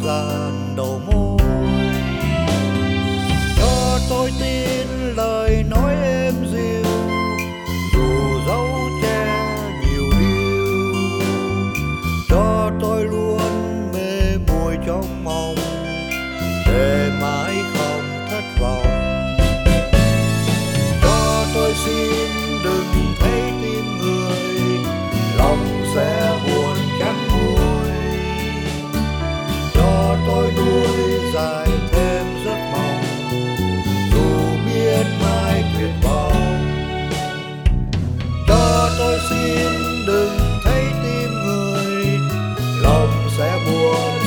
dàn đầu môi. Cho tôi tin lời nói êm dịu, dù dẫu che nhiều điều. Cho tôi luôn mê mùi trong mong, để mãi không thất vọng. Cho tôi xin đừng thấy tim người, lòng sẽ buồn chẳng vui. Cho tôi nuôi dài thêm giấc mộng, dù biết mai tuyệt vọng. Cho tôi xin đừng thấy tim người, lòng sẽ buồn